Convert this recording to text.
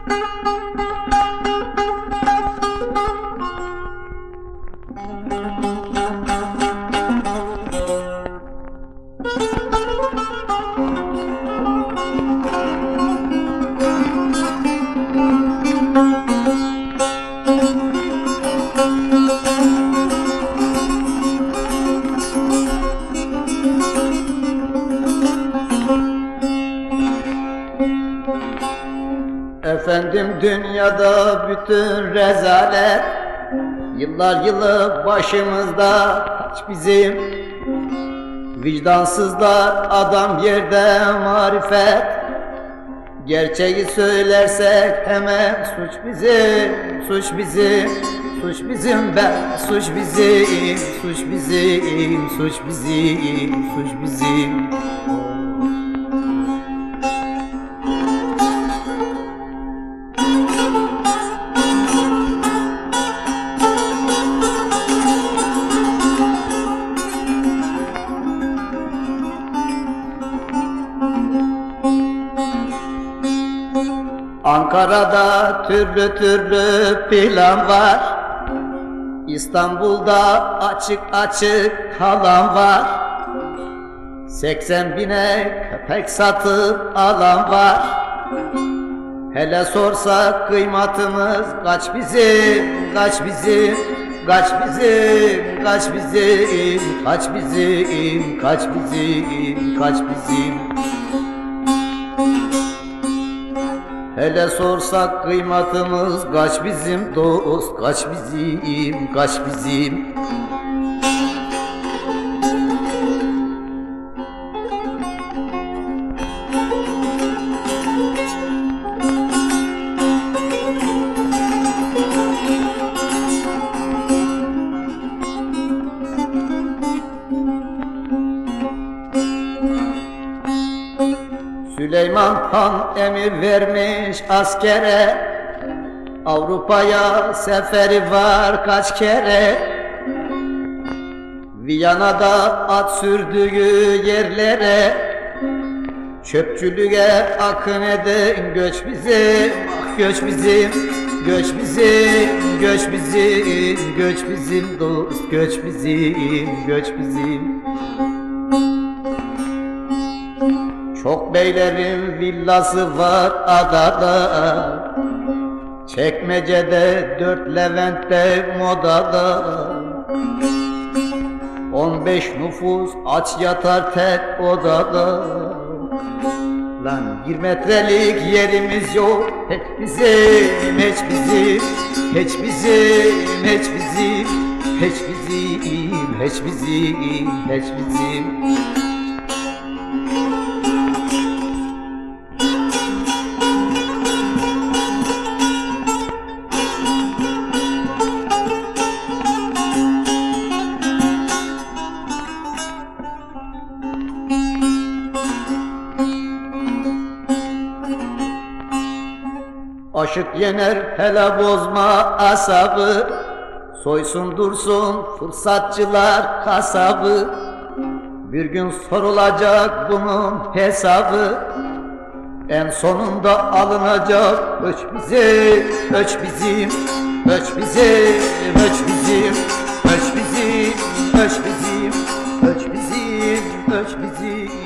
Efendim dünyada bütün rezalet, yıllar yılı başımızda taç bizim. Vicdansızlar adam yerde marifet, gerçeği söylersek hemen suç bizim, suç bizim, suç bizim be, suç bizim, suç bizim, suç bizim, suç bizim. Ankara'da türlü türlü plan var, İstanbul'da açık açık kalan var. 80 bine köpek satıp alan var. Hele sorsak kıymatımız kaç bizim, kaç bizim, kaç bizim, kaç bizim, kaç bizim, kaç bizim, kaç bizim. Hele sorsak kıymatımız kaç bizim dost, kaç bizim, kaç bizim. Süleyman Han emir vermiş askere, Avrupa'ya seferi var kaç kere. Viyana'da at sürdüğü yerlere, çöpçülüğe akın eden göç bizim, ah göç bizim, göç bizim, göç bizim, göç bizim dost, göç bizim, göç bizim. Çok beylerin villası var adada, Çekmece'de 4 Levent'te modada. 15 nüfus aç yatar tek odada. Lan 1 metrelik yerimiz yok, hiç bizim, hiç bizim, hiç bizim, hiç bizim, hiç bizim, hiç bizim, hiç bizim. Aşık yener hele bozma asabı, soysun dursun fırsatçılar kasabı. Bir gün sorulacak bunun hesabı, en sonunda alınacak. Öç bizim, öç bizim, öç bizim, öç bizim, öç bizim, öç bizim, öç bizim, öç bizim.